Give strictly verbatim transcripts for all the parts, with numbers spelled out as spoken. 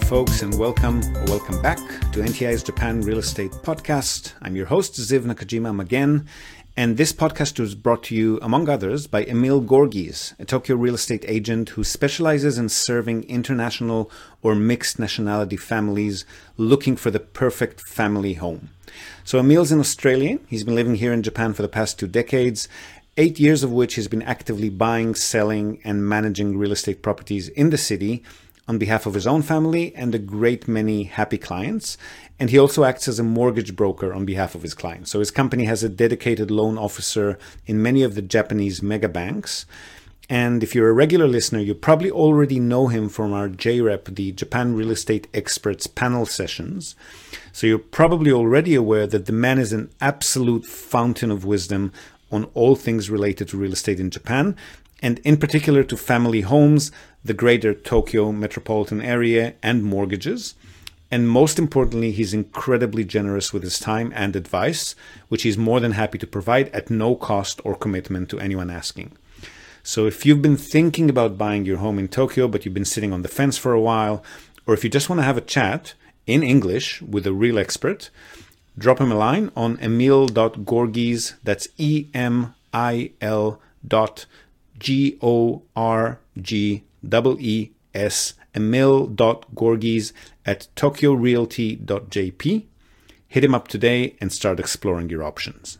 folks, and welcome or welcome back to N T I's Japan Real Estate Podcast. I'm your host, Ziv Nakajima again, and this podcast was brought to you, among others, by Emil Gorgies, a Tokyo real estate agent who specializes in serving international or mixed nationality families looking for the perfect family home. So Emil's an Australian. He's been living here in Japan for the past two decades, eight years of which he's been actively buying, selling, and managing real estate properties in the city on behalf of his own family and a great many happy clients. And he also acts as a mortgage broker on behalf of his clients. So his company has a dedicated loan officer in many of the Japanese mega banks. And if you're a regular listener, you probably already know him from our J R E P, the Japan Real Estate Experts panel sessions. So you're probably already aware that the man is an absolute fountain of wisdom on all things related to real estate in Japan, and in particular to family homes, the greater Tokyo metropolitan area, and mortgages. And most importantly, he's incredibly generous with his time and advice, which he's more than happy to provide at no cost or commitment to anyone asking. So if you've been thinking about buying your home in Tokyo, but you've been sitting on the fence for a while, or if you just want to have a chat in English with a real expert, drop him a line on emil dot gorgies, that's E M I L dot G O R G E E S, emil dot gorgies at tokyo realty dot j p. Hit him up today and start exploring your options.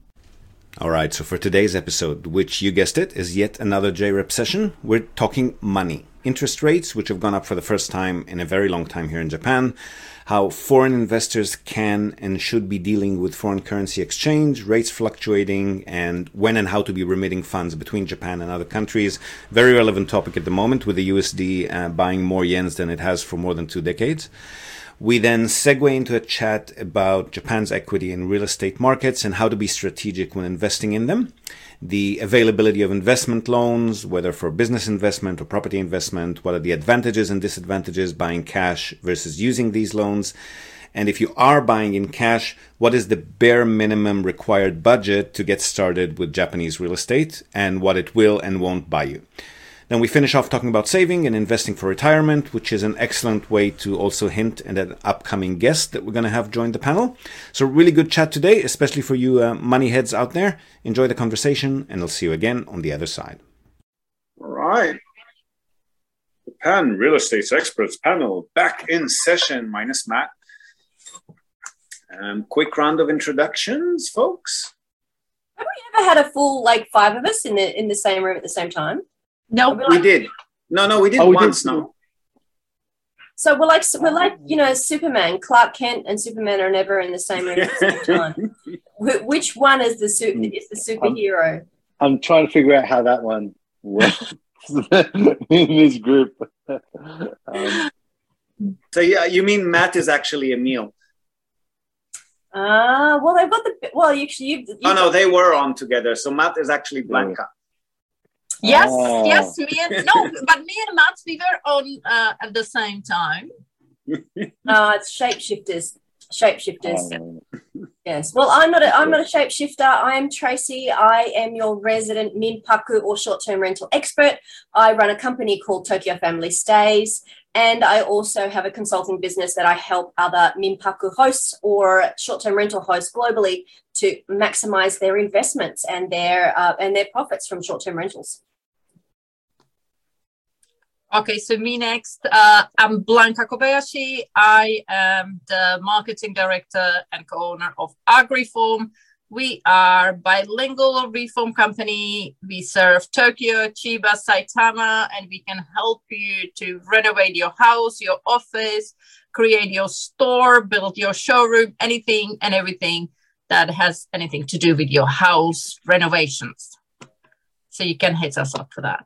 All right, so for today's episode, which you guessed it, is yet another J R E P session, we're talking money. Interest rates, which have gone up for the first time in a very long time here in Japan, how foreign investors can and should be dealing with foreign currency exchange, rates fluctuating, and when and how to be remitting funds between Japan and other countries. Very relevant topic at the moment, with the U S D uh, buying more yens than it has for more than two decades. We then segue into a chat about Japan's equity and real estate markets and how to be strategic when investing in them, the availability of investment loans, whether for business investment or property investment, what are the advantages and disadvantages buying cash versus using these loans, and if you are buying in cash, what is the bare minimum required budget to get started with Japanese real estate and what it will and won't buy you. Then we finish off talking about saving and investing for retirement, which is an excellent way to also hint at an upcoming guest that we're going to have join the panel. So really good chat today, especially for you uh, money heads out there. Enjoy the conversation, and I'll see you again on the other side. All right. Japan Real Estate Experts panel back in session, minus Matt. Um, quick round of introductions, folks. Have we ever had a full, like, five of us in the in the same room at the same time? No, we, like, we did. No, no, we did oh, we once. Did. No. So we're like we're like you know Superman. Clark Kent and Superman are never in the same room at the same time. Which one is the su- is the superhero? I'm, I'm trying to figure out how that one works in this group. um, so yeah, you mean Matt is actually Emil? Ah, uh, well they've got the well you. you, you oh no, they were on together. So Matt is actually Blanca. Yes, oh. yes, me and no, but me and Matt, we were on uh, at the same time. uh, it's shapeshifters. Shapeshifters. Oh. Yes. Well, I'm not a I'm not a shapeshifter. I am Tracy. I am your resident minpaku or short-term rental expert. I run a company called Tokyo Family Stays, and I also have a consulting business that I help other minpaku hosts or short-term rental hosts globally to maximize their investments and their uh, and their profits from short-term rentals. Okay, so me next. Uh, I'm Blanca Kobayashi. I am the marketing director and co-owner of AgriForm. We are bilingual reform company. We serve Tokyo, Chiba, Saitama, and we can help you to renovate your house, your office, create your store, build your showroom, anything and everything that has anything to do with your house renovations. So you can hit us up for that.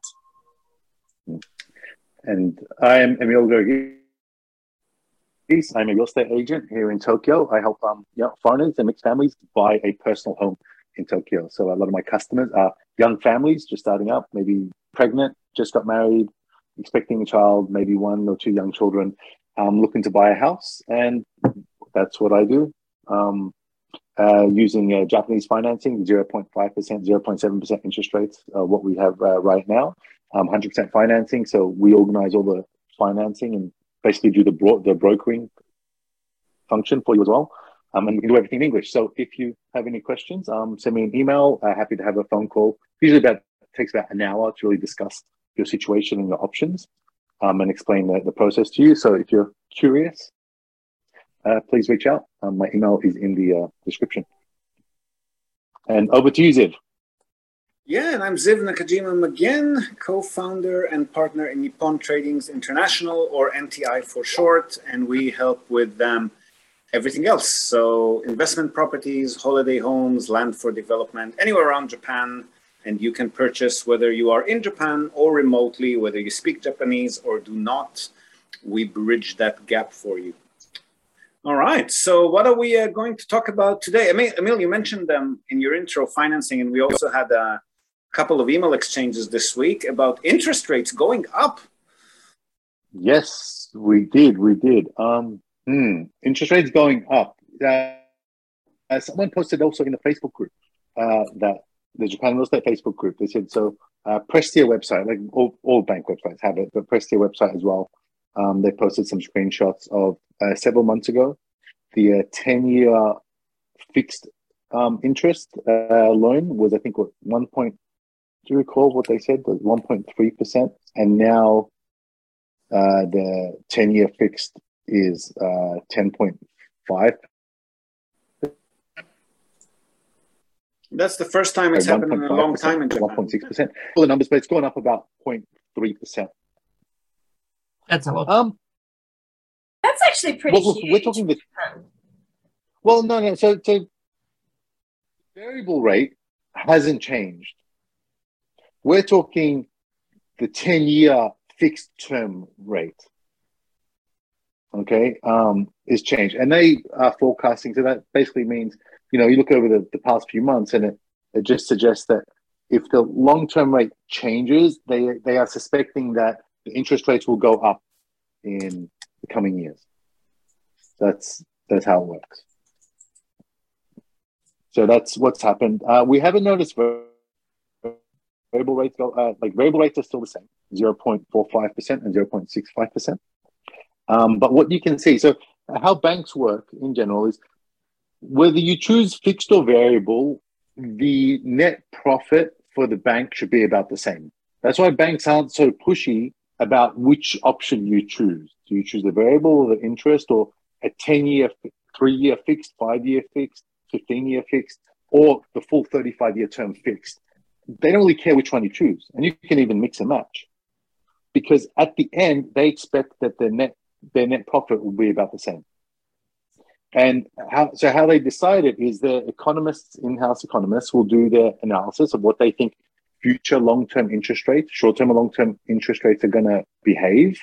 And I am Emil Gorgies. I'm a real estate agent here in Tokyo. I help um, you know, foreigners and mixed families buy a personal home in Tokyo. So a lot of my customers are young families just starting up, maybe pregnant, just got married, expecting a child, maybe one or two young children, um, looking to buy a house. And that's what I do. Um, uh, using uh, Japanese financing, zero point five percent, zero point seven percent interest rates, uh, what we have uh, right now, um, one hundred percent financing. So we organize all the financing and basically do the bro- the brokering function for you as well. Um, and we can do everything in English. So if you have any questions, um, send me an email. Uh, happy to have a phone call. Usually about takes about an hour to really discuss your situation and your options, um, and explain the, the process to you. So if you're curious, uh, please reach out. Um, my email is in the uh, description. And over to you, Ziv. Yeah, and I'm Ziv Nakajima again, co-founder and partner in Nippon Tradings International, or N T I for short, and we help with um, everything else. So investment properties, holiday homes, land for development, anywhere around Japan, and you can purchase whether you are in Japan or remotely, whether you speak Japanese or do not. We bridge that gap for you. All right, so what are we uh, going to talk about today? Emil, Emil you mentioned um, in your intro financing, and we also had a couple of email exchanges this week about interest rates going up. Yes, we did. We did. Um, hmm, interest rates going up. Uh, uh, someone posted also in the Facebook group, uh, that the Japan Real Estate Facebook group. They said, so uh, Prestia website, like all, all bank websites have it, but Prestia website as well. Um, they posted some screenshots of uh, several months ago, the uh, ten-year fixed um, interest uh, loan was, I think, what, one point. Do you recall what they said? Was one point three percent, and now uh, the ten-year fixed is uh, ten point five. That's the first time it's happened in a long time in Japan. one point six percent. All the numbers, but it's gone up about zero point three percent. That's a lot. Um, That's actually pretty well, huge. We're talking the, well, no, no. So, so variable rate hasn't changed. We're talking the ten-year fixed term rate. Okay, um, is changed, and they are forecasting. So that basically means, you know, you look over the, the past few months, and it, it just suggests that if the long-term rate changes, they they are suspecting that the interest rates will go up in the coming years. That's that's how it works. So that's what's happened. Uh, we haven't noticed variable rates go uh, like variable rates are still the same, zero point four five percent and zero point six five percent. Um, but what you can see, so how banks work in general is whether you choose fixed or variable, the net profit for the bank should be about the same. That's why banks aren't so pushy about which option you choose. Do you choose the variable or the interest, or a ten-year, three-year fixed, five-year fixed, fifteen-year fixed, or the full thirty-five-year term fixed? They don't really care which one you choose. And you can even mix and match. Because at the end, they expect that their net, their net profit will be about the same. And how, so how they decide it is the economists, in-house economists, will do their analysis of what they think future long-term interest rates, short-term and long-term interest rates are going to behave,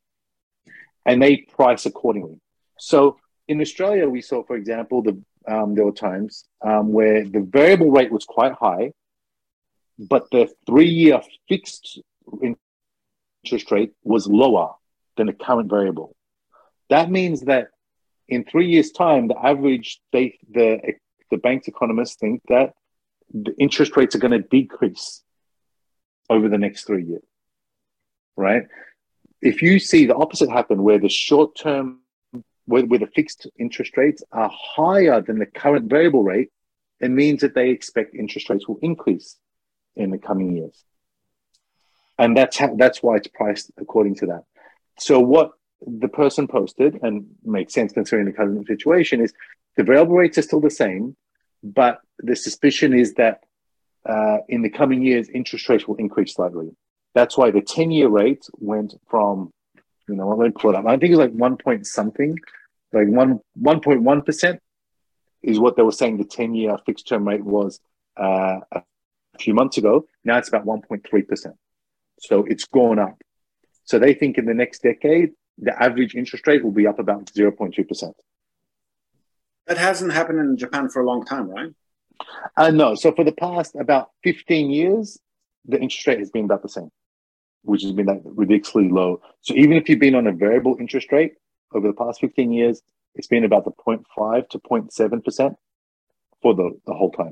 and they price accordingly. So in Australia, we saw, for example, the um, there were times um, where the variable rate was quite high, but the three-year fixed interest rate was lower than the current variable. That means that in three years' time, the average, they, the the bank's economists think that the interest rates are going to decrease over the next three years, right? If you see the opposite happen, where the short-term, where, where the fixed interest rates are higher than the current variable rate, it means that they expect interest rates will increase in the coming years. And that's how, that's why it's priced according to that. So what the person posted, and makes sense considering the current situation, is the variable rates are still the same, but the suspicion is that uh, in the coming years, interest rates will increase slightly. That's why the ten-year rate went from, you know, let me pull it up. I think it was like one point something, like one one point one percent is what they were saying the ten-year fixed term rate was uh, a few months ago. Now it's about one point three percent. So it's gone up. So they think in the next decade, the average interest rate will be up about zero point two percent. That hasn't happened in Japan for a long time, right? Uh, no. So for the past about fifteen years, the interest rate has been about the same, which has been like ridiculously low. So even if you've been on a variable interest rate over the past fifteen years, it's been about the zero point five to zero point seven percent for the, the whole time.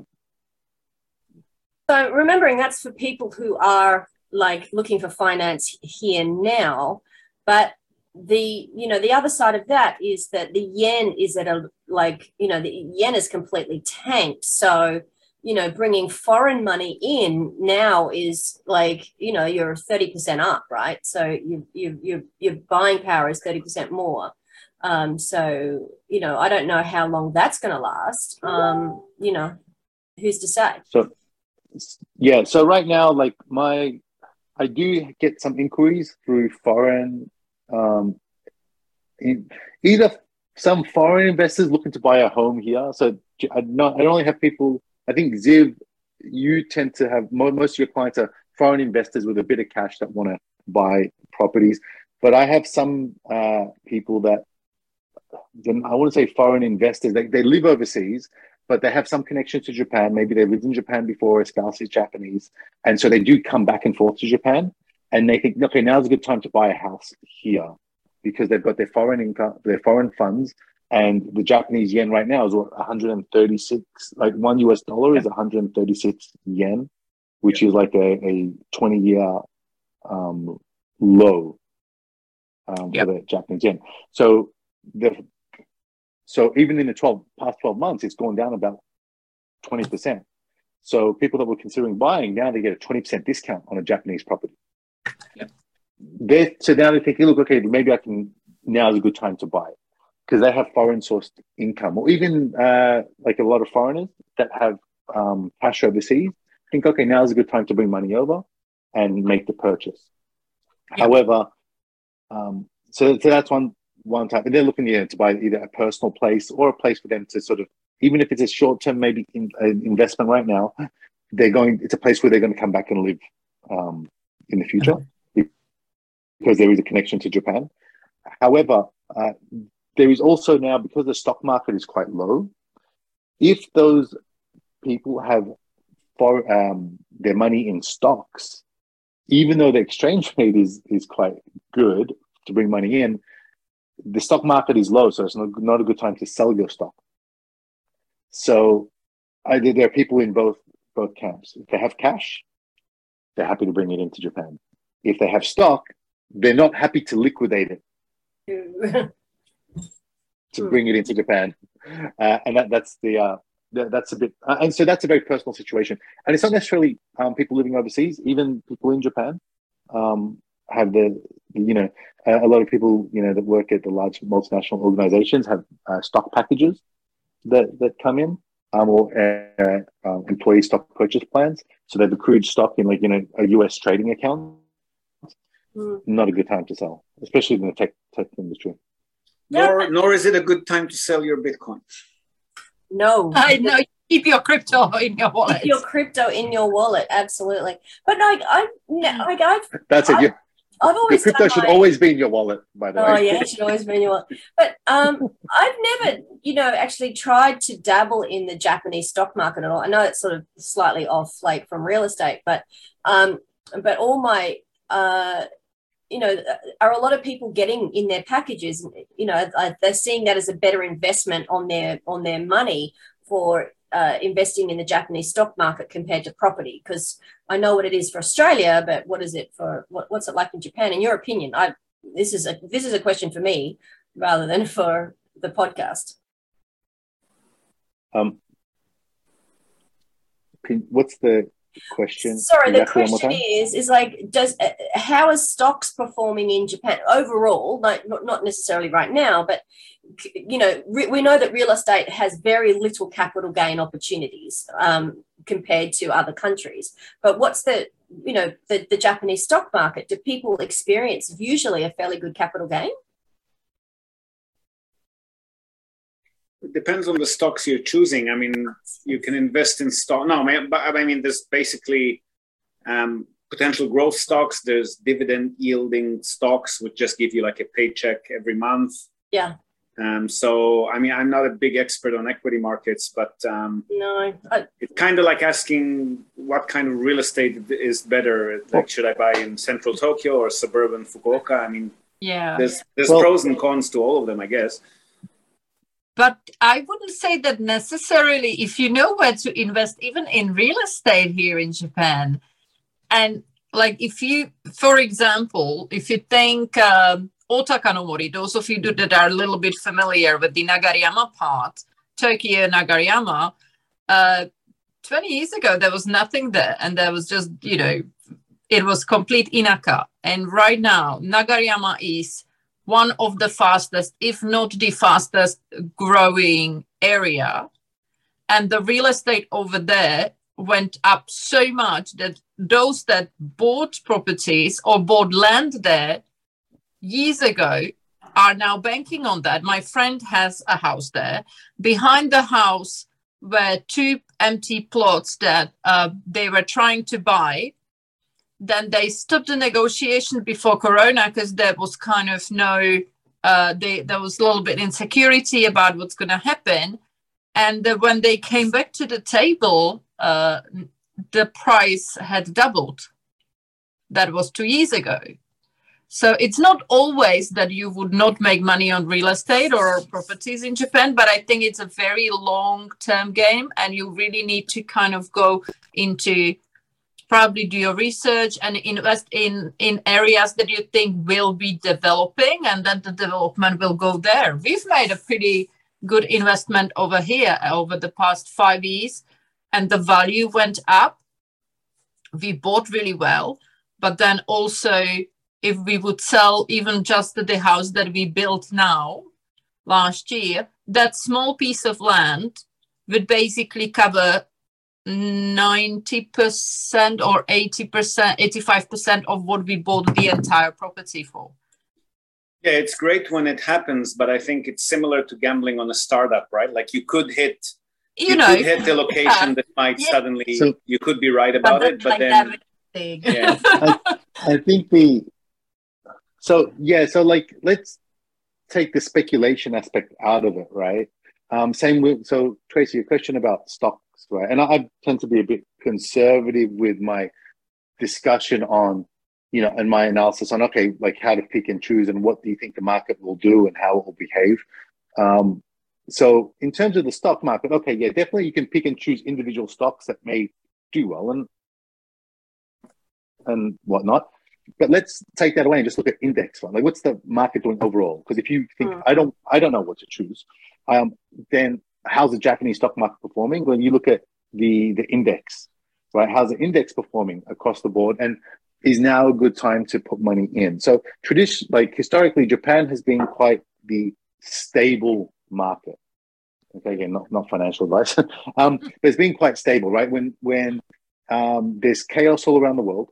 So remembering that's for people who are like looking for finance here now, but the, you know, the other side of that is that the yen is at a, like, you know, the yen is completely tanked. So, you know, bringing foreign money in now is like, you know, you're thirty percent up, right? So you, you, you, your buying power is thirty percent more. Um, so, you know, I don't know how long that's going to last. Um, you know, who's to say? So, yeah. So right now, like my, I do get some inquiries through foreign, um, in, either some foreign investors looking to buy a home here. So I not, I only have people, I think Ziv, you tend to have, most of your clients are foreign investors with a bit of cash that want to buy properties. But I have some uh, people that, I wouldn't say foreign investors, they, they live overseas, but they have some connection to Japan. Maybe they lived in Japan before, a spouse is Japanese. And so they do come back and forth to Japan. And they think, okay, now's a good time to buy a house here because they've got their foreign income, their foreign funds. And the Japanese yen right now is what, one hundred thirty-six, like one U S dollar is one hundred thirty-six yen, which is like a, a twenty year um, low um, yep. for the Japanese yen. So the, so even in the twelve past twelve months, it's gone down about twenty percent. So people that were considering buying, now they get a twenty percent discount on a Japanese property. Yep. They're, so now they're thinking, look, okay, maybe I can, now's a good time to buy it. Because they have foreign sourced income, or even uh, like a lot of foreigners that have um, cash overseas think, okay, now is a good time to bring money over and make the purchase. Yeah. However, um, so, so that's one one type, and they're looking, you know, to buy either a personal place or a place for them to sort of, even if it's a short term, maybe in, uh, investment right now, they're going. It's a place where they're going to come back and live um, in the future because there is a connection to Japan. However. Uh, There is also now, because the stock market is quite low, if those people have for, um, their money in stocks, even though the exchange rate is, is quite good to bring money in, the stock market is low, so it's not, not a good time to sell your stock. So I, there are people in both, both camps. If they have cash, they're happy to bring it into Japan. If they have stock, they're not happy to liquidate it. to bring it into Japan, uh, and that, that's the uh, th- that's a bit, uh, and so that's a very personal situation. And it's not necessarily um, people living overseas; even people in Japan um, have the, you know, uh, a lot of people, you know, that work at the large multinational organizations have uh, stock packages that that come in, um, or uh, uh, employee stock purchase plans. So they've accrued stock in, like, you know, a U S trading account. Mm. Not a good time to sell, especially in the tech tech industry. Nor, nor is it a good time to sell your Bitcoin. No. I know. Keep your crypto in your wallet. Keep your crypto in your wallet, absolutely. But like, I, like I've, that's it. I've, Yeah. I've always the crypto should my, always be in your wallet, by the oh, way. Oh yeah, it should always be in your wallet. But um, I've never, you know, actually tried to dabble in the Japanese stock market at all. I know it's sort of slightly off, like from real estate, but um, but all my uh. you know, are a lot of people getting in their packages, you know, they're seeing that as a better investment on their on their money for uh, investing in the Japanese stock market compared to property? Because I know what it is for Australia, but what is it for, what, what's it like in Japan? In your opinion, I this is a this is a question for me rather than for the podcast. Um, what's the question? Sorry, the question is, is like, does uh, how is stocks performing in Japan overall? Like, not, not necessarily right now, but you know, re- we know that real estate has very little capital gain opportunities um, compared to other countries. But what's the, you know, the, the Japanese stock market? Do people experience usually a fairly good capital gain? It depends on the stocks you're choosing. I mean, you can invest in stock. No, but I mean, there's basically um, potential growth stocks. There's dividend yielding stocks, which just give you like a paycheck every month. Yeah. Um, so, I mean, I'm not a big expert on equity markets, but um, no, I... it's kind of like asking what kind of real estate is better. Like, should I buy in central Tokyo or suburban Fukuoka? I mean, yeah, there's there's well, pros and cons to all of them, I guess. But I wouldn't say that necessarily if you know where to invest, even in real estate here in Japan. And like if you, for example, if you think um, Otaka no Mori. Those of you that are a little bit familiar with the Nagariyama part, Tokyo Nagariyama, uh, twenty years ago, there was nothing there. And there was just, you know, it was complete inaka. And right now, Nagariyama is one of the fastest, if not the fastest growing area. And the real estate over there went up so much that those that bought properties or bought land there years ago are now banking on that. My friend has a house there. Behind the house were two empty plots that uh, they were trying to buy. Then they stopped the negotiation before Corona because there was kind of no, uh, they, there was a little bit insecurity about what's going to happen. And uh, when they came back to the table, uh, the price had doubled. That was two years ago. So it's not always that you would not make money on real estate or properties in Japan, but I think it's a very long-term game, and you really need to kind of go into, probably do your research and invest in, in areas that you think will be developing, and then the development will go there. We've made a pretty good investment over here over the past five years, and the value went up. We bought really well, but then also if we would sell even just the house that we built now last year, that small piece of land would basically cover ninety percent or eighty percent, eighty-five percent of what we bought the entire property for. Yeah, it's great when it happens, but I think it's similar to gambling on a startup, right? Like you could hit, you, you know, could hit the location yeah. that might yeah. suddenly, so, you could be right about it, but like then... Yeah. I, I think the... So, yeah, so like, let's take the speculation aspect out of it, right? Um, same with, so Tracy, your question about stocks, right? And I, I tend to be a bit conservative with my discussion on, you know, and my analysis on, okay, like how to pick and choose and what do you think the market will do and how it will behave. Um, so in terms of the stock market, okay, yeah, definitely you can pick and choose individual stocks that may do well and, and whatnot. But let's take that away and just look at index fund. Like, what's the market doing overall? Because if you think mm. I don't, I don't know what to choose, um, then how's the Japanese stock market performing? When you look at the the index, right? How's the index performing across the board? And is now a good time to put money in? So, tradition, like historically, Japan has been quite the stable market. Okay, again, not not financial advice, um, but it's been quite stable, right? When when um, there's chaos all around the world,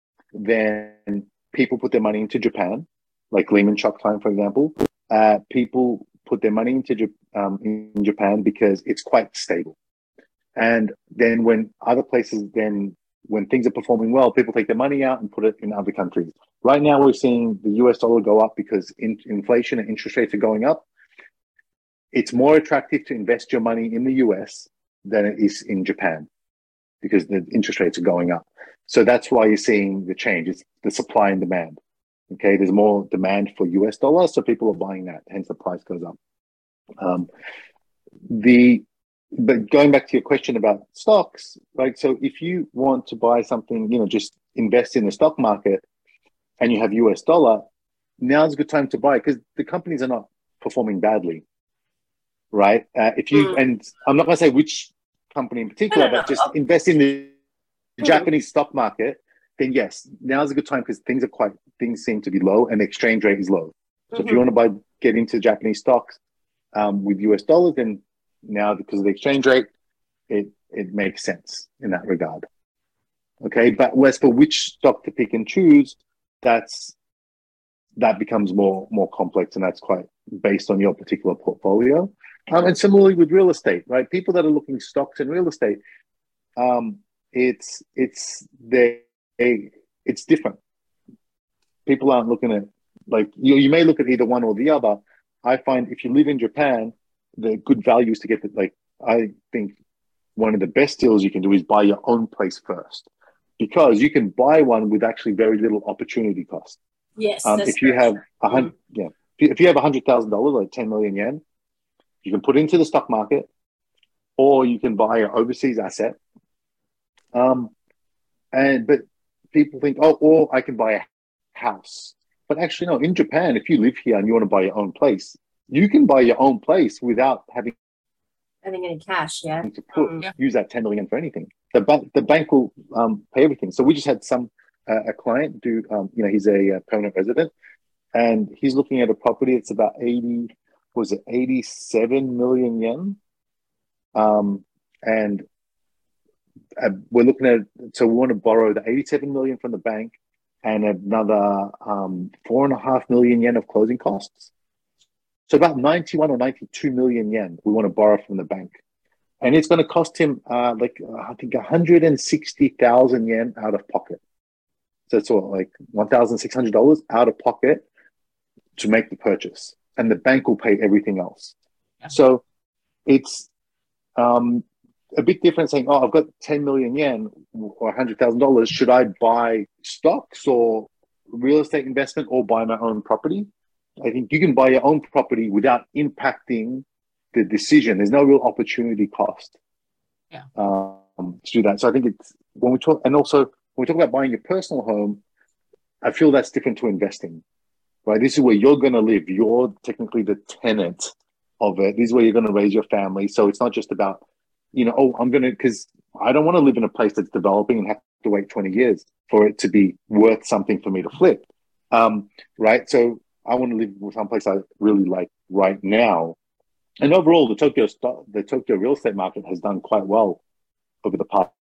then people put their money into Japan, like Lehman Shock time, for example. Uh, people put their money into um, in Japan because it's quite stable. And then when other places, then when things are performing well, people take their money out and put it in other countries. Right now, we're seeing the U S dollar go up because in, inflation and interest rates are going up. It's more attractive to invest your money in the U S than it is in Japan because the interest rates are going up. So that's why you're seeing the change. It's the supply and demand. Okay, there's more demand for U S dollars, so people are buying that. Hence, the price goes up. Um, the but going back to your question about stocks, right? So if you want to buy something, you know, just invest in the stock market, and you have U S dollar, now's a good time to buy because the companies are not performing badly, right? Uh, if you mm. and I'm not going to say which company in particular, but just invest in the The Japanese stock market, then yes, now's a good time because things are quite, things seem to be low and the exchange rate is low. So mm-hmm. if you want to buy, get into Japanese stocks um, with U S dollars, then now because of the exchange rate, it, it makes sense in that regard. Okay. But as for which stock to pick and choose, that's, that becomes more, more complex, and that's quite based on your particular portfolio. Um, and similarly with real estate, right? People that are looking stocks in real estate, um, It's it's they it's different. People aren't looking at like you. You may look at either one or the other. I find if you live in Japan, the good value is to get the like. I think one of the best deals you can do is buy your own place first, because you can buy one with actually very little opportunity cost. Yes, um, if you have a hundred, mm-hmm. yeah, if you have a hundred thousand dollars, like ten million yen, you can put into the stock market, or you can buy an overseas asset. Um, and but people think, oh, or I can buy a house But actually, no, in Japan, if you live here and you want to buy your own place, you can buy your own place without having Having any cash, yeah. to put Mm. Yeah. use that ten million for anything. The bank the bank will um, pay everything. So we just had some uh, a client do um, you know he's a uh, permanent resident, and he's looking at a property. It's about eighty was it eighty seven million yen, um, and uh, we're looking at so we want to borrow the eighty seven million from the bank and another um, four and a half million yen of closing costs. So about ninety-one or ninety-two million yen we want to borrow from the bank. And it's going to cost him uh, like, uh, I think one hundred sixty thousand yen out of pocket. So it's all like one thousand six hundred dollars out of pocket to make the purchase. And the bank will pay everything else. Yeah. So it's um, a bit different saying, oh, I've got ten million yen or one hundred thousand dollars. Should I buy stocks or real estate investment or buy my own property? I think you can buy your own property without impacting the decision. There's no real opportunity cost yeah. um, to do that. So I think it's when we talk, and also when we talk about buying your personal home, I feel that's different to investing, right? This is where you're going to live. You're technically the tenant of it. This is where you're going to raise your family. So it's not just about, you know, oh, I'm going to, because I don't want to live in a place that's developing and have to wait twenty years for it to be worth something for me to flip, um, right? So I want to live with someplace I really like right now. And overall, the Tokyo the Tokyo real estate market has done quite well over the past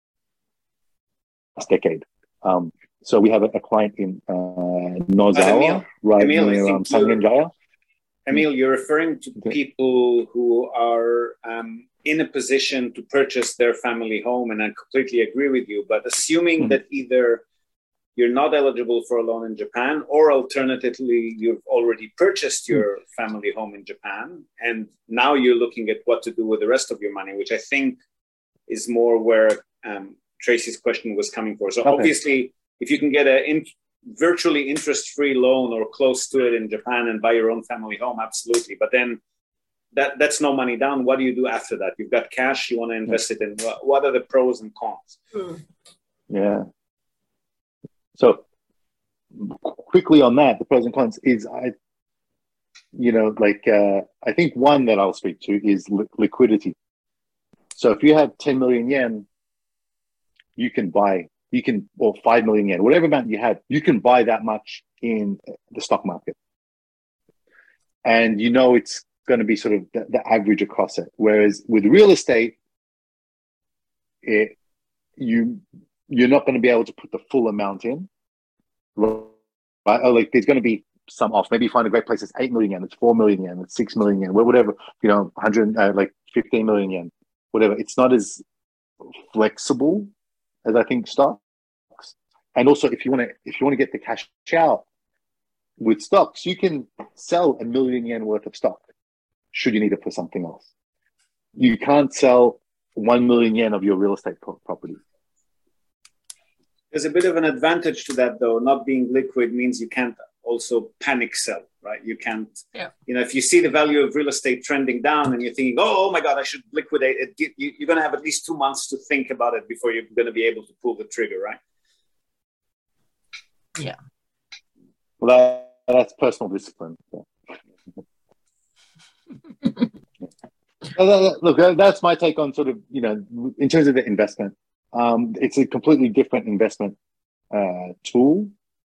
decade. Um, so we have a, a client in uh, Nozawa, Emil, right Emil, near um, Sangenjaya. Emil, you're referring to Okay. people who are um, in a position to purchase their family home, and I completely agree with you. But assuming Mhm. that either you're not eligible for a loan in Japan, or alternatively, you've already purchased your family home in Japan, and now you're looking at what to do with the rest of your money, which I think is more where um, Tracy's question was coming for. So Okay. obviously, if you can get a in, virtually interest-free loan or close to it in Japan and buy your own family home, absolutely. But then that that's no money down. What do you do after that? You've got cash, you want to invest it in. What, what are the pros and cons? Mm. Yeah. So quickly on that, the pros and cons is I, you know, like uh, I think one that I'll speak to is li- liquidity. So if you have ten million yen, you can buy, you can, or five million yen, whatever amount you have, you can buy that much in the stock market. And you know it's going to be sort of the, the average across it. Whereas with real estate, it, you, you're not going to be able to put the full amount in, right? Or like there's going to be some off. Maybe you find a great place that's eight million yen, it's four million yen, it's six million yen, whatever, you know, one hundred, uh, like fifteen million yen, whatever. It's not as flexible as I think stocks. And also, if you want to, if you want to get the cash out with stocks, you can sell a million yen worth of stock should you need it for something else. You can't sell one million yen of your real estate pro- property. There's a bit of an advantage to that, though. Not being liquid means you can't also panic sell, right? You can't, Yeah. you know, if you see the value of real estate trending down and you're thinking, oh, oh my God, I should liquidate it, you, you're going to have at least two months to think about it before you're going to be able to pull the trigger, right? Yeah. Well, that, that's personal discipline. Yeah. Look, that's my take on sort of, you know, in terms of the investment. Um, it's a completely different investment uh, tool.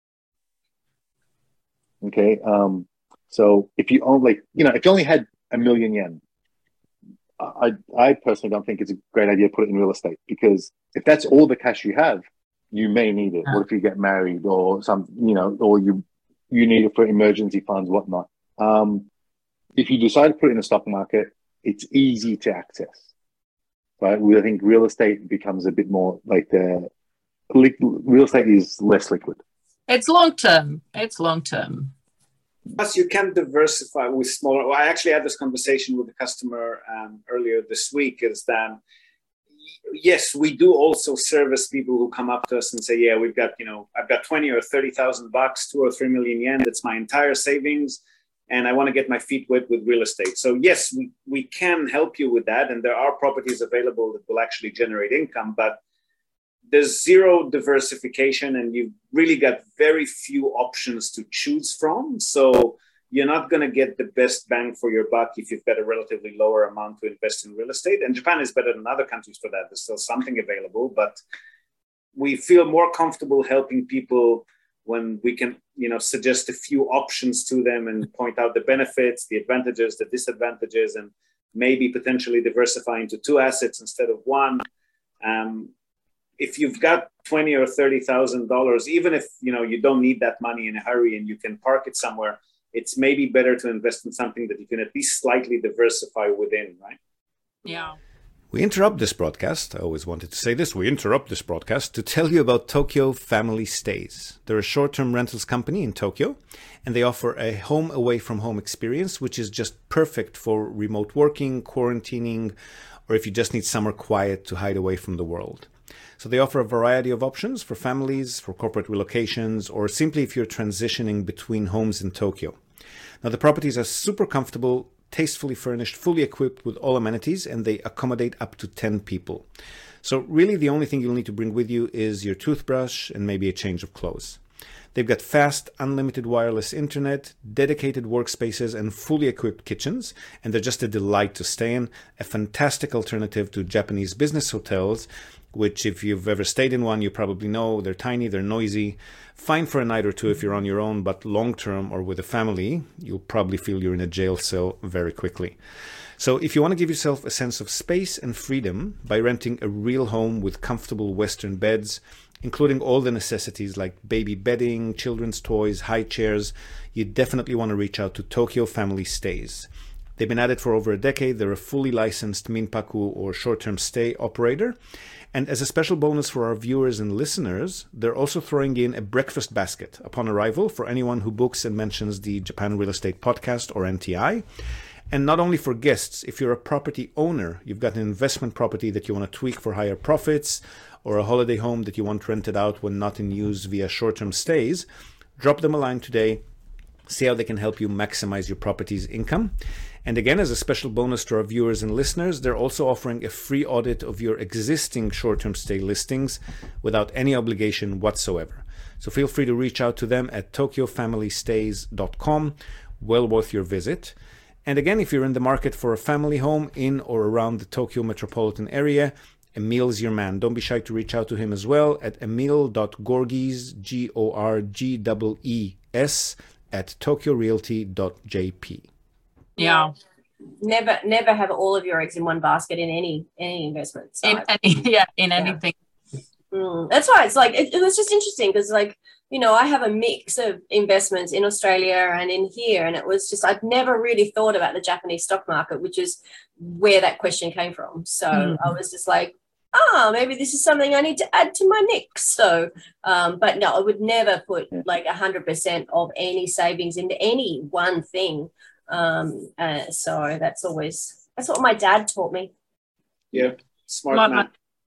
Okay. Um, so if you own, like, you know, if you only had a million yen, I, I personally don't think it's a great idea to put it in real estate, because if that's all the cash you have, you may need it. What if you get married or some, you know, or you, you need it for emergency funds, whatnot. Um, if you decide to put it in the stock market, it's easy to access. Right? I think real estate becomes a bit more like the real estate is less liquid. It's long term. It's long term. Plus, you can diversify with smaller. Well, I actually had this conversation with a customer um, earlier this week. Is that yes, we do also service people who come up to us and say, "Yeah, we've got you know, I've got twenty or thirty thousand bucks, two or three million yen. That's my entire savings, and I want to get my feet wet with real estate." So yes, we we can help you with that, and there are properties available that will actually generate income, but there's zero diversification, and you've really got very few options to choose from. So you're not going to get the best bang for your buck if you've got a relatively lower amount to invest in real estate. And Japan is better than other countries for that. There's still something available, but we feel more comfortable helping people when we can, you know, suggest a few options to them and point out the benefits, the advantages, the disadvantages, and maybe potentially diversify into two assets instead of one. Um, if you've got twenty or thirty thousand dollars, even if you know you don't need that money in a hurry and you can park it somewhere, it's maybe better to invest in something that you can at least slightly diversify within, right? Yeah. We interrupt this broadcast. I always wanted to say this. We interrupt this broadcast to tell you about Tokyo Family Stays. They're a short-term rentals company in Tokyo, and they offer a home away from home experience, which is just perfect for remote working, quarantining, or if you just need somewhere quiet to hide away from the world. So they offer a variety of options for families, for corporate relocations, or simply if you're transitioning between homes in Tokyo. Now, the properties are super comfortable, tastefully furnished, fully equipped with all amenities, and they accommodate up to ten people. So really the only thing you'll need to bring with you is your toothbrush and maybe a change of clothes. They've got fast, unlimited wireless internet, dedicated workspaces, and fully equipped kitchens, and they're just a delight to stay in, a fantastic alternative to Japanese business hotels, which if you've ever stayed in one, you probably know they're tiny, they're noisy, fine for a night or two if you're on your own, but long-term or with a family, you'll probably feel you're in a jail cell very quickly. So if you want to give yourself a sense of space and freedom by renting a real home with comfortable Western beds, including all the necessities like baby bedding, children's toys, high chairs, you definitely want to reach out to Tokyo Family Stays. They've been at it for over a decade. They're a fully licensed Minpaku or short-term stay operator. And as a special bonus for our viewers and listeners, they're also throwing in a breakfast basket upon arrival for anyone who books and mentions the Japan Real Estate Podcast or N T I. And not only for guests, if you're a property owner, you've got an investment property that you want to tweak for higher profits, or a holiday home that you want rented out when not in use via short-term stays, drop them a line today, see how they can help you maximize your property's income. And again, as a special bonus to our viewers and listeners, they're also offering a free audit of your existing short-term stay listings without any obligation whatsoever. So feel free to reach out to them at tokyo family stays dot com. Well worth your visit. And again, if you're in the market for a family home in or around the Tokyo metropolitan area, Emil's your man. Don't be shy to reach out to him as well at emil dot gorgees, G O R G E E S, at tokyo realty dot j p. Yeah. Never, never have all of your eggs in one basket in any any investment. So In any, yeah, in anything. Mm, that's why it's like it, it was just interesting because, like, you know, I have a mix of investments in Australia and in here, and it was just I'd never really thought about the Japanese stock market, which is where that question came from. So mm. I was just like, ah, maybe this is something I need to add to my mix. So, um, but no, I would never put like a hundred percent of any savings into any one thing. Um, uh, so that's always that's what my dad taught me. Yeah, smart man.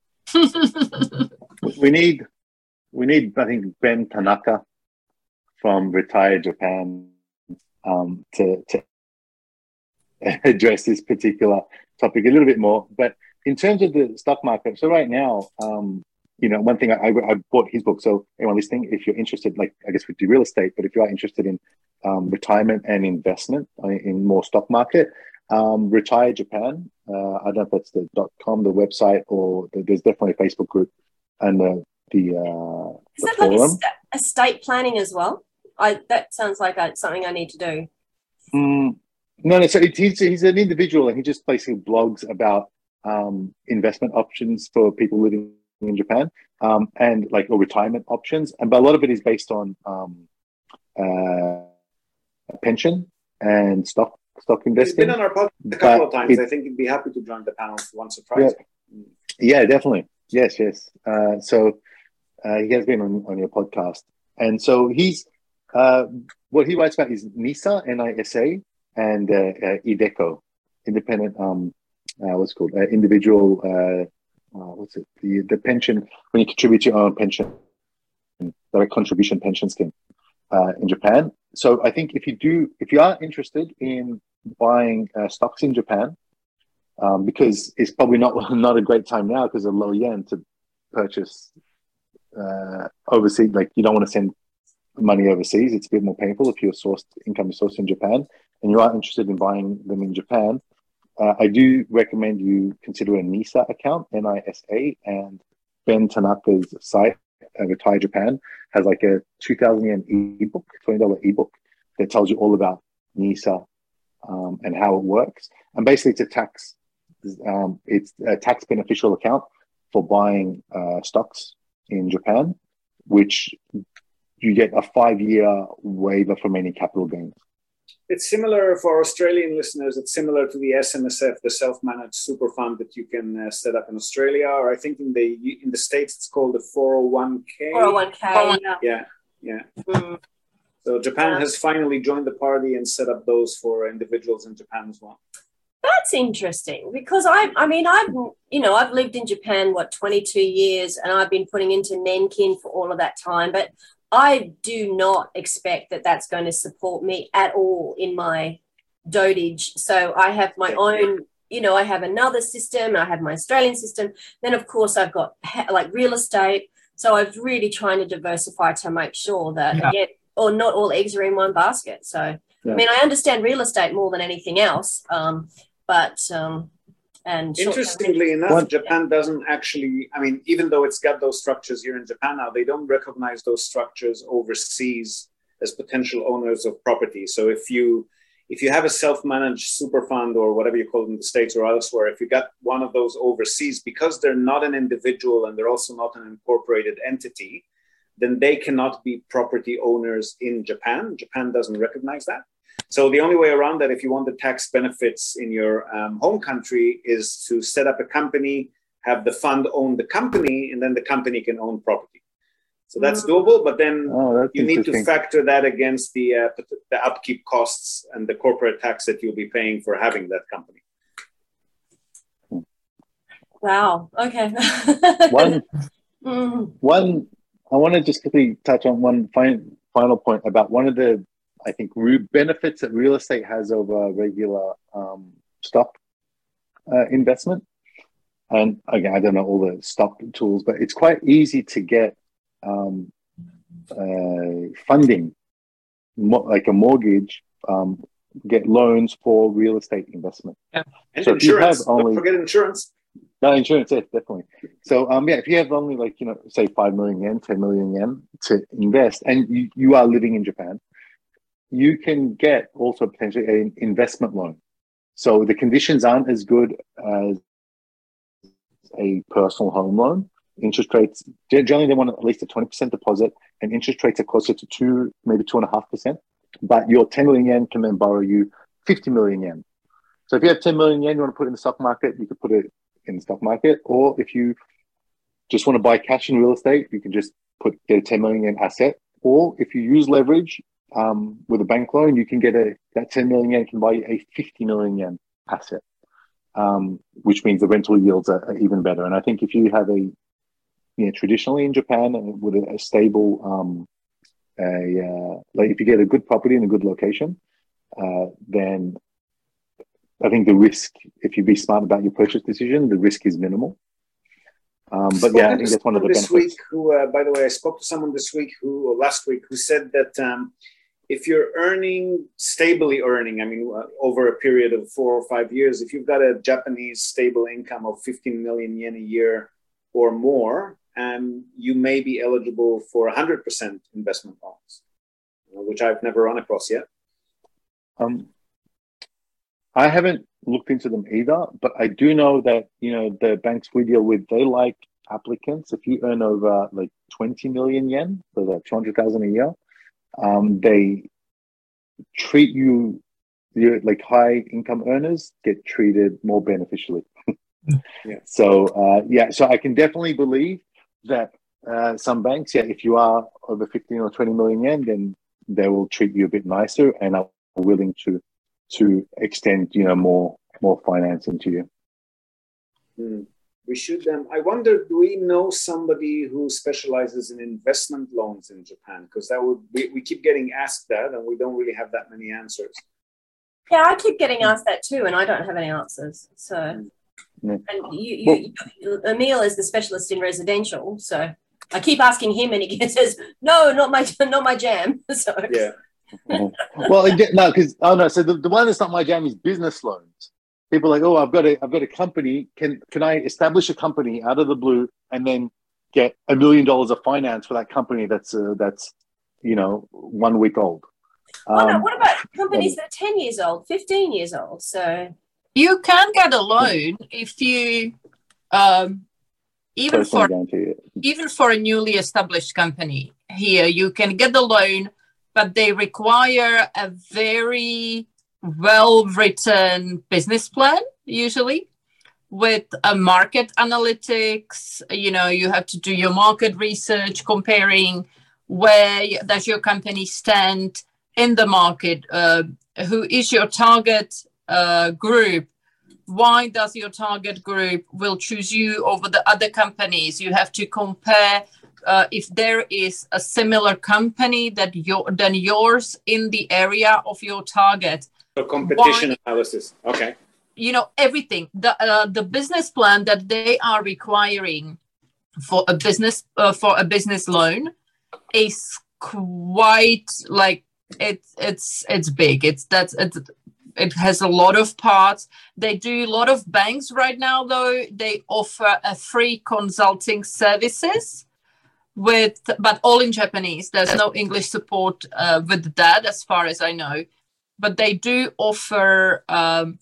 we need, we need. I think Ben Tanaka from Retire Japan um, to to address this particular topic a little bit more. But in terms of the stock market, so right now, um, you know, one thing I, I bought his book. So anyone listening, if you're interested, like I guess we do real estate, but if you are interested in um, retirement and investment in more stock market, um, Retire Japan. Uh, I don't know if that's the .com, the website, or the, there's definitely a Facebook group and the the, uh, Is the that forum. like a estate planning as well? I that sounds like a, something I need to do. Mm, no, no. So it, he's he's an individual, and he just basically blogs about um, investment options for people living in Japan, um, and like or retirement options. And but a lot of it is based on um, uh, pension and stock stock investing. He's been on our podcast a couple of times. It, I think he'd be happy to join the panel once or twice. Yeah, yeah, definitely. Yes, yes. Uh, so uh, he has been on, on your podcast, and so he's uh, what he writes about is NISA, N I S A, and uh, uh, IDECO, independent. Um, uh, what's it called? Uh, individual. Uh, uh, what's it? The the pension when you contribute your own pension, direct contribution pension scheme uh, in Japan. So I think if you do, if you are interested in buying uh, stocks in Japan, um, because it's probably not not a great time now because of low yen to purchase uh, overseas, like you don't want to send money overseas. It's a bit more painful if your sourced income is sourced in Japan and you are interested in buying them in Japan. Uh, I do recommend you consider a NISA account, N I S A, and Ben Tanaka's site, uh, Retire Japan, has like a two thousand yen ebook, twenty dollars ebook that tells you all about NISA um, and how it works. And basically, it's a tax, um, it's a tax beneficial account for buying uh, stocks in Japan, which you get a five-year waiver from any capital gains. It's similar for Australian listeners. It's similar to the S M S F, the self-managed super fund that you can uh, set up in Australia, or I think in the in the States it's called the four oh one k. four oh one k. Yeah, yeah. Mm. So Japan has finally joined the party and set up those for individuals in Japan as well. That's interesting because I, I mean, I've, you know, I've lived in Japan, what, twenty-two years, and I've been putting into Nenkin for all of that time, but I do not expect that that's going to support me at all in my dotage. So I have my own, you know, I have another system, I have my Australian system. Then, of course, I've got like real estate. So I'm really trying to diversify to make sure that, yeah. again, or not all eggs are in one basket. So, yeah. I mean, I understand real estate more than anything else, um, but... Um, And interestingly enough, Japan doesn't actually, I mean, even though it's got those structures here in Japan now, they don't recognize those structures overseas as potential owners of property. So if you if you have a self-managed super fund or whatever you call it in the States or elsewhere, if you got one of those overseas, because they're not an individual and they're also not an incorporated entity, then they cannot be property owners in Japan. Japan doesn't recognize that. So the only way around that, if you want the tax benefits in your um, home country, is to set up a company, have the fund own the company, and then the company can own property. So that's doable, but then oh, you need to factor that against the uh, the upkeep costs and the corporate tax that you'll be paying for having that company. Wow. Okay. one, mm. one. I want to just quickly touch on one final final point about one of the, I think, benefits that real estate has over regular um, stock uh, investment. And again, I don't know all the stock tools, but it's quite easy to get um, uh, funding, mo- like a mortgage, um, get loans for real estate investment. Yeah. And so insurance. If you have only, don't forget insurance. No, insurance, yes, definitely. So, um, yeah, if you have only like, you know, say five million yen, ten million yen to invest, and you, you are living in Japan, you can get also potentially an investment loan. So the conditions aren't as good as a personal home loan. Interest rates, generally they want at least a twenty percent deposit, and interest rates are closer to two, maybe two and a half percent. But your ten million yen can then borrow you fifty million yen. So if you have ten million yen you want to put in the stock market, you could put it in the stock market. Or if you just want to buy cash in real estate, you can just put get a ten million yen asset. Or if you use leverage, Um, with a bank loan, you can get a that ten million yen can buy a fifty million yen asset, um, which means the rental yields are, are even better. And I think if you have a, you know, traditionally in Japan with a, a stable, um, a uh, like if you get a good property in a good location, uh, then I think the risk, if you be smart about your purchase decision, the risk is minimal. Um, but yeah, I think that's one of the this benefits. Week who, uh, by the way, I spoke to someone this week who, or last week, who said that um, if you're earning, stably earning, I mean, uh, over a period of four or five years, if you've got a Japanese stable income of fifteen million yen a year or more, um, you may be eligible for one hundred percent investment loans, which I've never run across yet. Um, I haven't looked into them either, but I do know that, you know, the banks we deal with, they like applicants. If you earn over like twenty million yen, so that's two hundred thousand a year, um, they treat you, you like high income earners get treated more beneficially. yeah. So, uh, yeah, so I can definitely believe that uh, some banks, yeah, if you are over fifteen or twenty million yen, then they will treat you a bit nicer and are willing to to extend, you know, more more financing to you. Hmm. We should. Um, I wonder, do we know somebody who specializes in investment loans in Japan? Because that would we, we keep getting asked that, and we don't really have that many answers. Yeah, I keep getting asked that too, and I don't have any answers. So, yeah. and you, you, you, Emil is the specialist in residential, so I keep asking him, and he says, "No, not my, not my jam." So Yeah. Well, it, no, because oh no, so the, the one that's not my jam is business loans. People are like, oh, I've got a, I've got a company. Can can I establish a company out of the blue and then get a million dollars of finance for that company that's uh, that's you know one week old? Oh, no, Um, what about companies that are ten years old, fifteen years old? So You can get a loan if you, um, even personal for guarantee. even for a newly established company here, you can get the loan, but they require a very well-written business plan, usually, with a market analytics. You know, you have to do your market research, comparing where does your company stand in the market, uh, who is your target uh, group, why does your target group will choose you over the other companies. You have to compare uh, if there is a similar company that your, than yours in the area of your target. So competition Why, analysis. Okay. you know, everything. The uh, the business plan that they are requiring for a business uh, for a business loan is quite like it's it's it's big. It's that's it's, it has a lot of parts. They do a lot of banks right now, though. They offer a free consulting services with, but all in Japanese. There's no English support uh, with that, as far as I know. But they do offer um,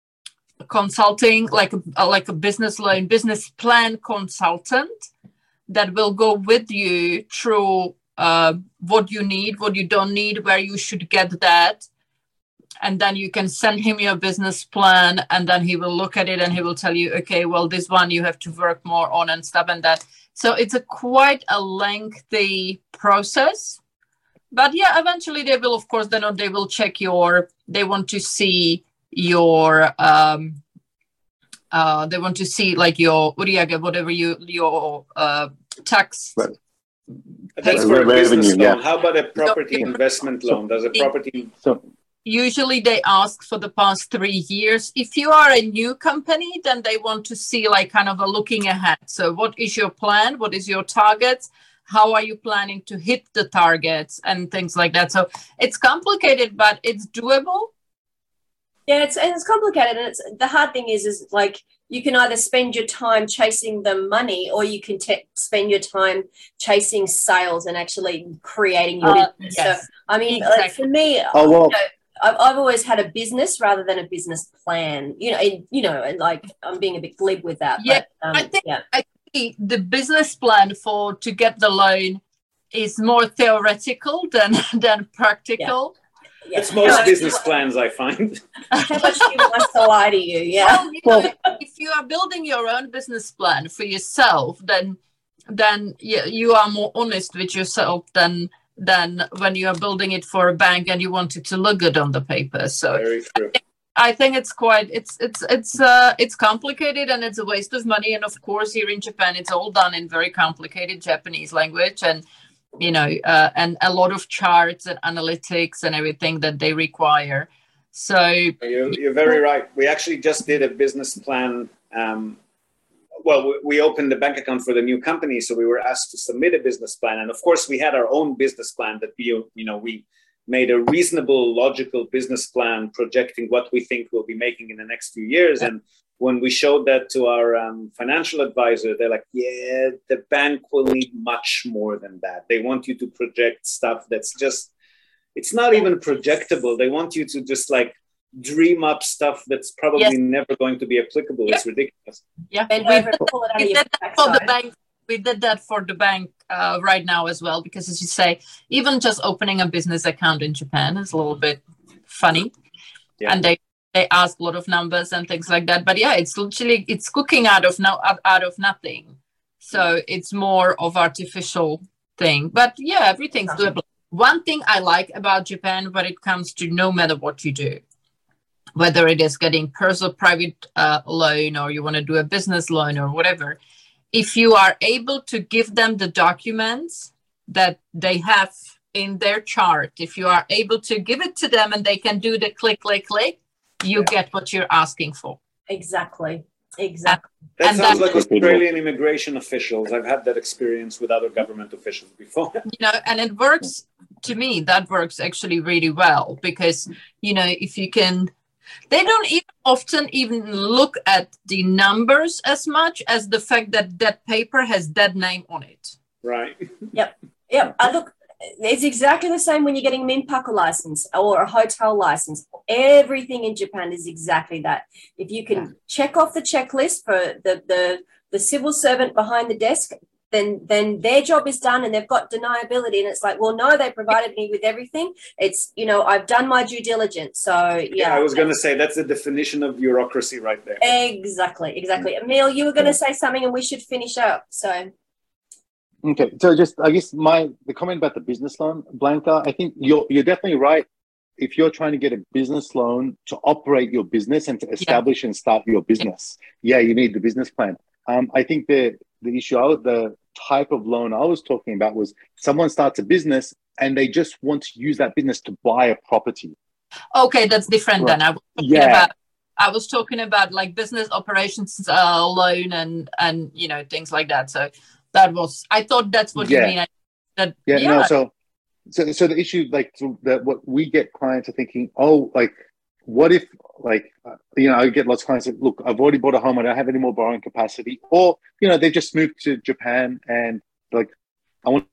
consulting, like a, like a business loan, business plan consultant that will go with you through uh, what you need, what you don't need, where you should get that. And then you can send him your business plan, and then he will look at it and he will tell you, okay, well, this one you have to work more on and stuff and that. So it's a quite a lengthy process. But yeah, eventually they will, of course, then they will check your, they want to see your, um, uh, they want to see like your, whatever you, your uh, tax. Right. That's Hey, for a business revenue, loan. yeah. How about a property So- investment loan? Does a property... So Usually they ask for the past three years. If you are a new company, then they want to see like kind of a looking ahead. So what is your plan? What is your targets? How are you planning to hit the targets and things like that? So it's complicated, but it's doable. yeah, it's and it's complicated, and it's the hard thing is is like you can either spend your time chasing the money, or you can te- spend your time chasing sales and actually creating your Uh, business. yes, So I mean, exactly. like, for me, Oh, well. you know, I've, I've always had a business rather than a business plan. You know, and, you know, and like I'm being a bit glib with that. Yeah, but, um, I think yeah. I think the business plan for to get the loan is more theoretical than than practical. Yeah. It's most No, business plans, I find. How much do you want us to lie to you? Yeah. Well, you know, if you are building your own business plan for yourself, then then you, you are more honest with yourself than than when you are building it for a bank and you want it to look good on the paper. So Very true. I think it's quite it's it's it's uh it's complicated, and it's a waste of money. And of course, here in Japan, it's all done in very complicated Japanese language, and you know, uh, and a lot of charts and analytics and everything that they require. So You're, you're very right. We actually just did a business plan. Um, well, we, we opened the bank account for the new company, so we were asked to submit a business plan. And of course, we had our own business plan that we, you know, we made a reasonable, logical business plan projecting what we think we'll be making in the next few years. And when we showed that to our um, financial advisor, they're like, yeah, the bank will need much more than that. They want you to project stuff that's just, it's not even projectable. They want you to just like dream up stuff that's probably Yes. never going to be applicable. Yep. It's ridiculous. yeah, Bend we, over and pull it out we of your did that for the backside. bank. We did that for the bank uh, right now as well, because as you say, even just opening a business account in Japan is a little bit funny, Yeah. and they they ask a lot of numbers and things like that. But yeah, it's literally it's cooking out of no out of nothing, so it's more of artificial thing. But yeah, everything's doable. One thing I like about Japan when it comes to no matter what you do, whether it is getting personal private uh, loan or you want to do a business loan or whatever, if you are able to give them the documents that they have in their chart, if you are able to give it to them and they can do the click, click, click, you Yeah. get what you're asking for. Exactly. Exactly. That And sounds that- like Australian immigration officials. I've had that experience with other government officials before. You know, and it works, to me, that works actually really well, because, you know, if you can, they don't even often even look at the numbers as much as the fact that that paper has that name on it. Right. Yep. I look, it's exactly the same when you're getting a Minpaku license or a hotel license. Everything in Japan is exactly that. If you can check off the checklist for the, the, the civil servant behind the desk, then then their job is done and they've got deniability. And it's like, well, no, they provided me with everything. It's, you know, I've done my due diligence. So, yeah. Yeah, I was going to say that's the definition of bureaucracy right there. Exactly, exactly. Emil, you were going to say something and we should finish up. So... Okay, so just I guess my the comment about the business loan, Blanca, I think you're you're definitely right. If you're trying to get a business loan to operate your business and to establish yeah. and start your business, yeah, you need the business plan. Um, I think the the issue, I, the type of loan I was talking about was someone starts a business and they just want to use that business to buy a property. Okay, that's different right. then. I was talking yeah. about I was talking about like business operations uh, loan and and you know things like that. So. That was, I thought that's what yeah. you mean. I, that, yeah, yeah, no, so, so, so the issue, like, so that what we get clients are thinking, oh, like, what if, like, uh, you know, I get lots of clients that, look, I've already bought a home, I don't have any more borrowing capacity, or, you know, they just moved to Japan and, like, I want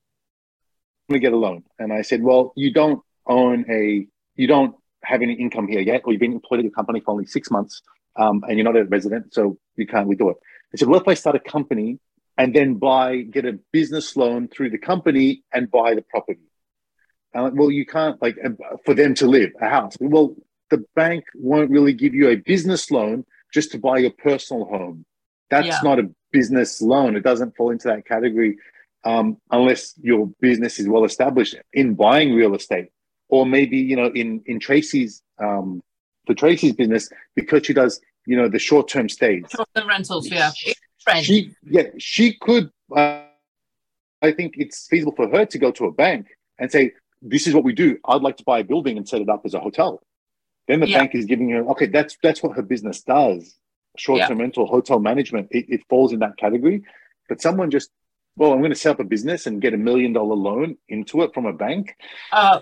to get a loan. And I said, well, you don't own a, you don't have any income here yet, or you've been employed at your company for only six months, um, and you're not a resident, so you can't withdraw it. I said, what if I start a company and then buy, get a business loan through the company and buy the property? I'm like, well, you can't, like, for them to live, a house. Well, the bank won't really give you a business loan just to buy your personal home. That's yeah. not a business loan. It doesn't fall into that category um, unless your business is well established in buying real estate. Or maybe, you know, in, in Tracy's, um, for Tracy's business, because she does, you know, the short-term stays. Short-term rentals, yeah. She, yeah, she could, uh, I think it's feasible for her to go to a bank and say, this is what we do. I'd like to buy a building and set it up as a hotel. Then the yeah. bank is giving her, okay, that's that's what her business does. Short-term yeah. rental, hotel management, it, it falls in that category. But someone just, well, I'm going to set up a business and get a million dollar loan into it from a bank. Uh,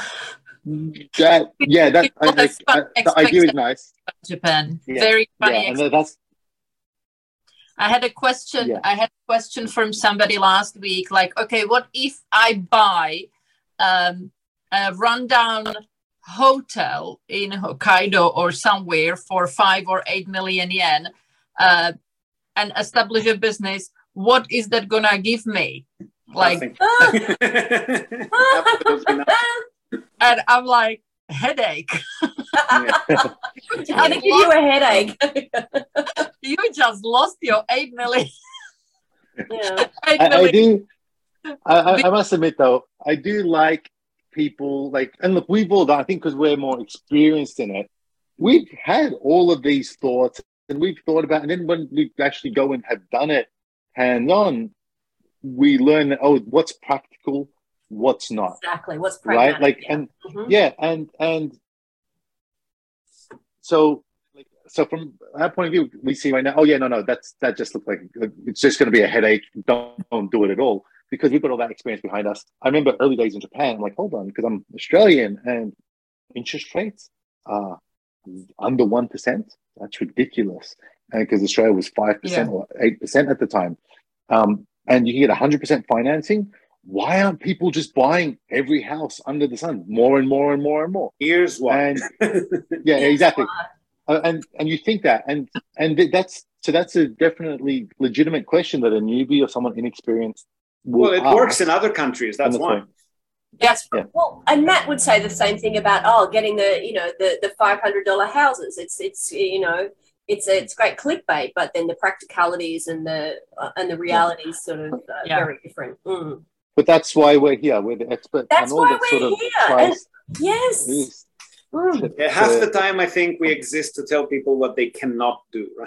that, yeah, that, I, I, I, the idea is nice. Japan, yeah. very funny. Yeah, and that's, I had a question. Yeah. I had a question from somebody last week. Like, okay, what if I buy um, a rundown hotel in Hokkaido or somewhere for five or eight million yen uh, and establish a business? What is that gonna give me? Like, and I'm like, headache. I give you a headache. You just lost your eight million. Yeah. eight I, million. I do. I, I must admit, though, I do like people like, and look, we've all done. I think because we're more experienced in it, we've had all of these thoughts, and we've thought about. And then when we actually go and have done it hands on, we learn that oh, what's practical, what's not. Exactly, what's pragmatic, right? Like, yeah. and mm-hmm. yeah, and and so. So from that point of view, we see right now, oh yeah, no, no, that's that just looks like it's just going to be a headache. Don't, don't do it at all because we've got all that experience behind us. I remember early days in Japan. I'm like, hold on, because I'm Australian and interest rates are under one percent. That's ridiculous. And because Australia was five percent yeah. or eight percent at the time, um, and you can get one hundred percent financing. Why aren't people just buying every house under the sun more and more and more and more? Here's why. And, yeah, exactly. Uh, and and you think that and and that's so that's a definitely legitimate question that a newbie or someone inexperienced will well it ask. Works in other countries, that's why. Yes, yeah. Well, and Matt would say the same thing about oh getting the you know the the five hundred dollar houses. It's it's you know it's it's great clickbait, but then the practicalities and the uh, and the realities sort of uh, yeah. very different. Mm. But that's why we're here. We're the experts that's on all why that we're sort of here. And, yes. Is, Mm. Yeah, half the time I think we exist to tell people what they cannot do, right?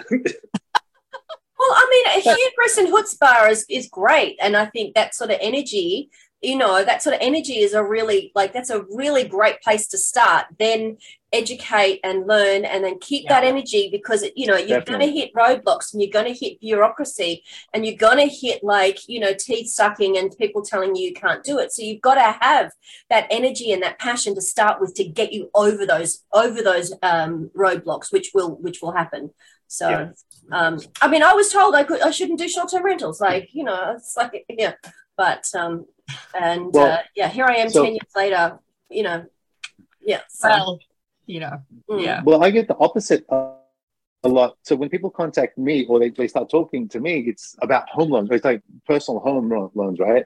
Well, I mean, hubris and chutzpah is, is great. And I think that sort of energy you know, that sort of energy is a really, like, that's a really great place to start. Then educate and learn, and then keep yeah. that energy, because, you know, you're going to hit roadblocks, and you're going to hit bureaucracy, and you're going to hit, like, you know, teeth sucking and people telling you you can't do it. So you've got to have that energy and that passion to start with to get you over those, over those um, roadblocks, which will, which will happen. So, yeah. um, I mean, I was told I could, I shouldn't do short-term rentals. Like, you know, it's like, yeah, but, um, and well, uh, yeah, here I am so, ten years later, you know, yeah. So. Well, you know, mm. yeah. Well, I get the opposite uh, a lot. So when people contact me or they, they start talking to me, it's about home loans. It's like personal home loans, right?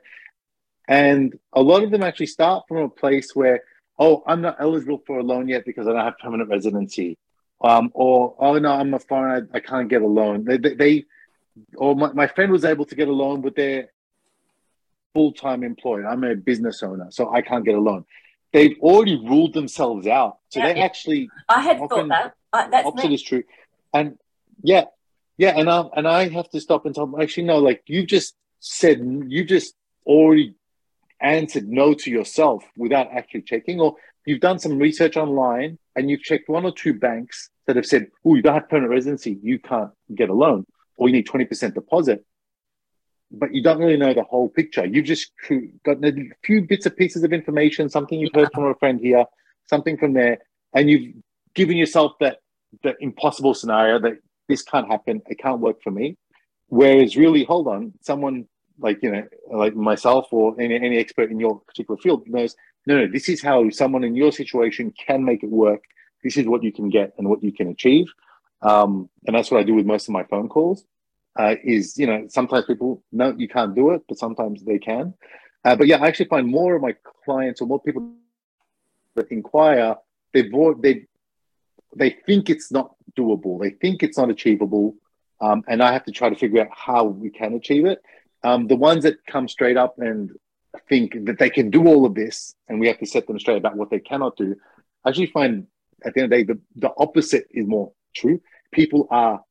And a lot of them actually start from a place where, oh, I'm not eligible for a loan yet because I don't have permanent residency. Um, or, oh, no, I'm a foreigner, I, I can't get a loan. They, they, they or my, my friend was able to get a loan, but they're full-time employed. I'm a business owner, so I can't get a loan. They've already ruled themselves out. So yeah, they yeah. actually... I had thought that. Uh, that's opposite is true. And yeah, yeah, and I, and I have to stop and tell them, actually, no, like you just said, you just already answered no to yourself without actually checking, or you've done some research online and you've checked one or two banks that have said, oh, you don't have permanent residency, you can't get a loan, or you need twenty percent deposit. But you don't really know the whole picture. You've just got a few bits of pieces of information, something you've heard from a friend here, something from there, and you've given yourself that, that impossible scenario that this can't happen, it can't work for me. Whereas really, hold on, someone like, you know, like myself or any, any expert in your particular field knows, no, no, this is how someone in your situation can make it work. This is what you can get and what you can achieve. Um, and that's what I do with most of my phone calls. Uh, is, you know, sometimes people, no, you can't do it, but sometimes they can. Uh, but yeah, I actually find more of my clients or more people that inquire, they've, they they think it's not doable. They think it's not achievable. Um, and I have to try to figure out how we can achieve it. Um, the ones that come straight up and think that they can do all of this, and we have to set them straight about what they cannot do, I actually find at the end of the day, the, the opposite is more true. People are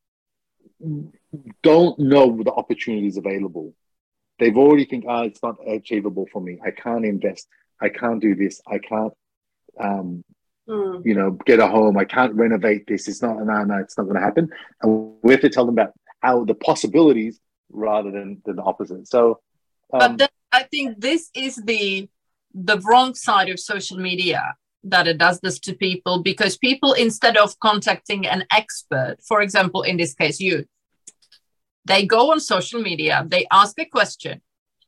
don't know the opportunities available. They've already think, ah, oh, it's not achievable for me. I can't invest. I can't do this. I can't, um, mm. you know, get a home. I can't renovate this. It's not, no, no, it's not going to happen. And we have to tell them about how the possibilities rather than, than the opposite. So, um, but then I think this is the the wrong side of social media, that it does this to people, because people, instead of contacting an expert, for example, in this case, you, they go on social media, they ask a question,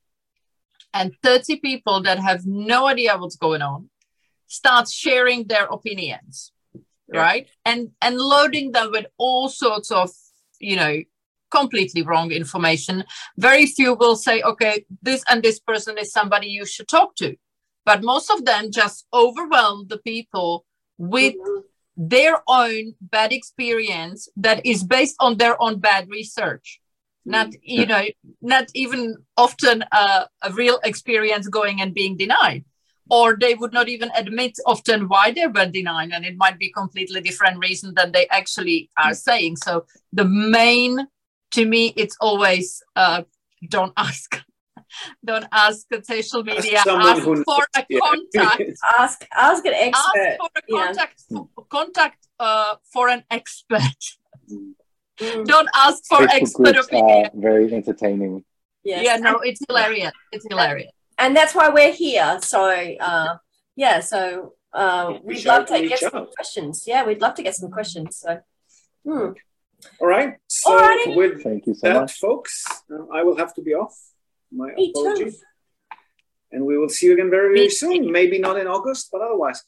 and thirty people that have no idea what's going on start sharing their opinions, yeah. right? And, and loading them with all sorts of, you know, completely wrong information. Very few will say, okay, this and this person is somebody you should talk to. But most of them just overwhelm the people with mm-hmm. their own bad experience that is based on their own bad research. Mm-hmm. Not, you know, not even often uh, a real experience going and being denied. Or they would not even admit often why they were denied, and it might be completely different reason than they actually are mm-hmm. saying. So the main, to me, it's always uh, don't ask. Don't ask on social media. Ask, ask for a yeah. contact. ask ask an expert. Ask for a contact. Yeah. Contact uh, for an expert. Mm. Don't ask for Facebook expert opinion. Very entertaining. Yes. Yeah, no, it's hilarious. It's hilarious. And that's why we're here. So uh, yeah, so uh, we'd love to get some questions. Yeah, we'd love to get some questions. So. Hmm. All right. So Alrighty. with Thank you so that, much. folks, uh, I will have to be off. My Me apologies. too. And we will see you again very, very soon. Maybe not in August, but otherwise.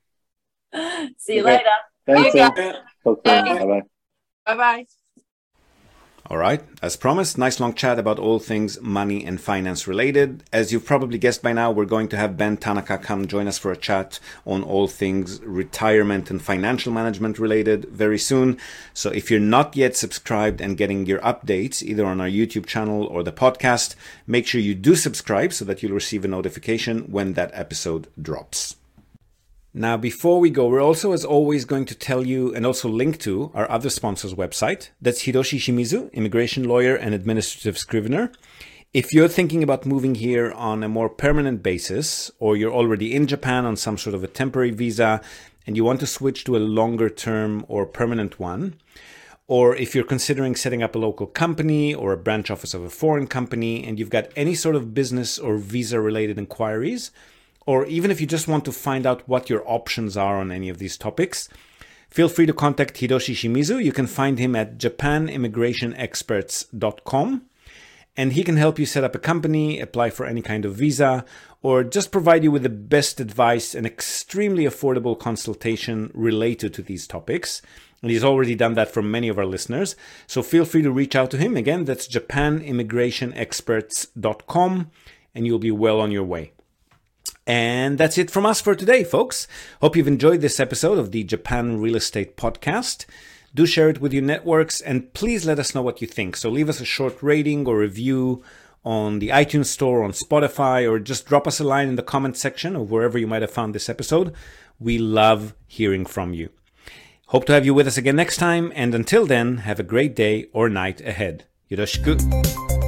See you okay. later. Thanks. Bye. Bye. Bye. Bye-bye. All right. As promised, nice long chat about all things money and finance related. As you've probably guessed by now, we're going to have Ben Tanaka come join us for a chat on all things retirement and financial management related very soon. So if you're not yet subscribed and getting your updates either on our YouTube channel or the podcast, make sure you do subscribe so that you'll receive a notification when that episode drops. Now, before we go, we're also, as always, going to tell you and also link to our other sponsor's website. That's Hiroshi Shimizu, immigration lawyer and administrative scrivener. If you're thinking about moving here on a more permanent basis, or you're already in Japan on some sort of a temporary visa and you want to switch to a longer term or permanent one, or if you're considering setting up a local company or a branch office of a foreign company and you've got any sort of business or visa related inquiries, or even if you just want to find out what your options are on any of these topics, feel free to contact Hiroshi Shimizu. You can find him at japan immigration experts dot com. And he can help you set up a company, apply for any kind of visa, or just provide you with the best advice and extremely affordable consultation related to these topics. And he's already done that for many of our listeners. So feel free to reach out to him. Again, that's japan immigration experts dot com, and you'll be well on your way. And that's it from us for today, folks. Hope you've enjoyed this episode of the Japan Real Estate Podcast. Do share it with your networks, and please let us know what you think. So leave us a short rating or review on the iTunes Store, on Spotify, or just drop us a line in the comment section or wherever you might have found this episode. We love hearing from you. Hope to have you with us again next time, and until then, have a great day or night ahead. Yoroshiku.